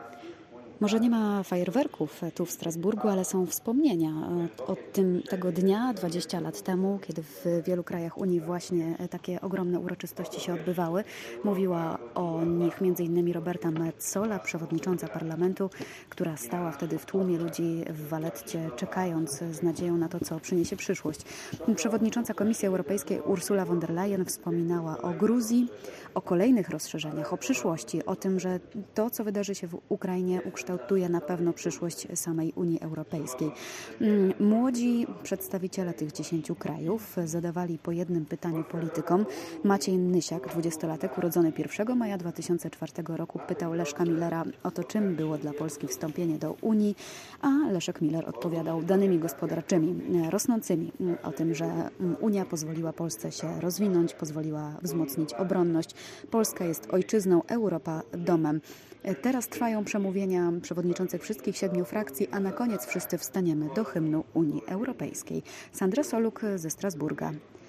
Może nie ma fajerwerków tu w Strasburgu, ale są wspomnienia tego dnia 20 lat temu, kiedy w wielu krajach Unii właśnie takie ogromne uroczystości się odbywały. Mówiła o nich m.in. Roberta Metsola, przewodnicząca parlamentu, która stała wtedy w tłumie ludzi w Valetcie, czekając z nadzieją na to, co przyniesie przyszłość. Przewodnicząca Komisji Europejskiej Ursula von der Leyen wspominała o Gruzji, o kolejnych rozszerzeniach, o przyszłości, o tym, że to, co wydarzy się w Ukrainie, ukształtuje na pewno przyszłość samej Unii Europejskiej. Młodzi przedstawiciele tych 10 krajów zadawali po jednym pytaniu politykom. Maciej Nysiak, 20-latek, urodzony 1 maja 2004 roku, pytał Leszka Millera o to, czym było dla Polski wstąpienie do Unii, a Leszek Miller odpowiadał danymi gospodarczymi, rosnącymi, o tym, że Unia pozwoliła Polsce się rozwinąć, pozwoliła wzmocnić obronność. Polska jest ojczyzną, Europa domem. Teraz trwają przemówienia przewodniczących wszystkich 7 frakcji, a na koniec wszyscy wstaniemy do hymnu Unii Europejskiej. Sandra Soluk ze Strasburga.